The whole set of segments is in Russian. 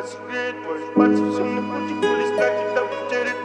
согреет. Твои пальцы все на худи, хули стаки, там потерян.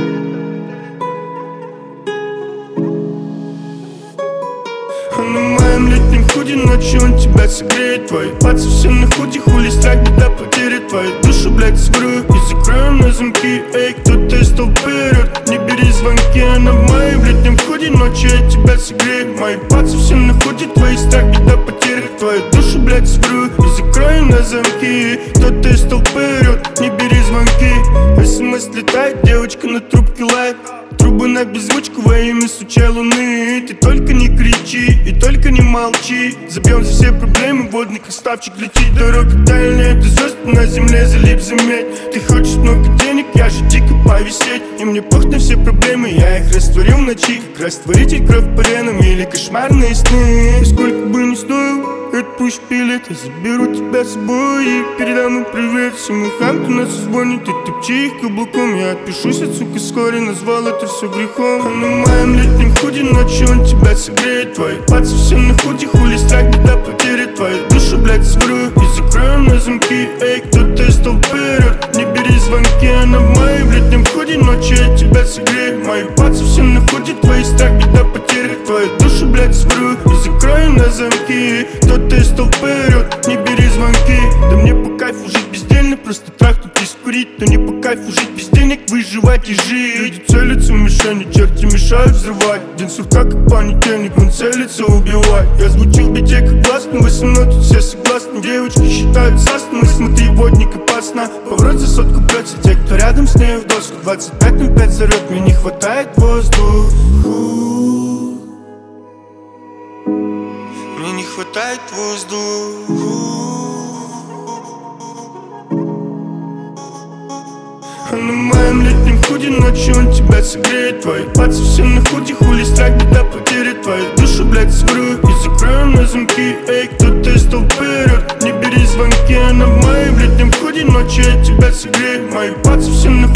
На моем летнем худи ночью он тебя согреет. Твои пальцы все на худи, хули страх, беда, потери. Твою душу, блядь, скрою и закрою на замки. Эй, кто-то из толпы орёт, не бери звонки. Она в моем летнем худи, ночью я тебя согрею. Мои пальцы все на худи, твои страх, беда, потери. Твою душу, блядь, скрою и закрою на замки. Кто-то из толпы орёт, не бери звонки. СМС летает, девочка на трубке лайт. Трубы на беззвучку во имя сучай луны. Ты только не кричи и только не молчи. Забьем за все проблемы, водный как ставчик летит. Дорога дальняя, ты звезд на земле, залип, заметь. Ты хочешь много денег, я же дико повисеть. И мне пох на все проблемы, я их растворил в ночи. Как растворитель, кровь по венам или кошмарные сны. И сколько бы ни стоил, это пусть пилит. Я заберу тебя с собой и передам им привет. Всем ухам, кто нас звонит, ты топчи их каблуком. Я отпишусь от сука вскоре, назвал это все грехом. А на моем летнем худи ночью он тебя согреет. Твои пальцы все на худи, хули страх, беда, потери. Твою душу, блядь, скрою и закрою на замки. Эй, кто-то из толпы орёт, не бери звонки. Она в моем летнем худи ночью я тебя согрею. Мои пальцы все на худи, твои страх, беда, потери. Твою душу, блядь, скрою и закрою на замки. Кто-то из толпы орёт, не бери звонки. Да мне по кайфу жить бездельно, просто трахнуть и скурить. Но не по кайфу жить без денег, выживать и жить. Люди целятся в мишени, черти мешают взрывать. День сурка как понедельник, он целится убивать. Я звучу в бите как гласно, 18 тут все согласны. Девочки считают сасным, смотри, водник опасно. Поворот за сотку прется, те, кто рядом с ней в доску. 25/5 зарет, мне не хватает воздуха. Мне не хватает воздуха. А на моем летнем худи ночью он тебя согреет. Твои пальцы все на худи, хули страх, беда, потери. Твою душу, блядь, скрою и закрою на замки. Эй, кто-то из толпы орёт, не бери звонки. Она в моем летнем худи ночью я тебя согрею. Мои пальцы все на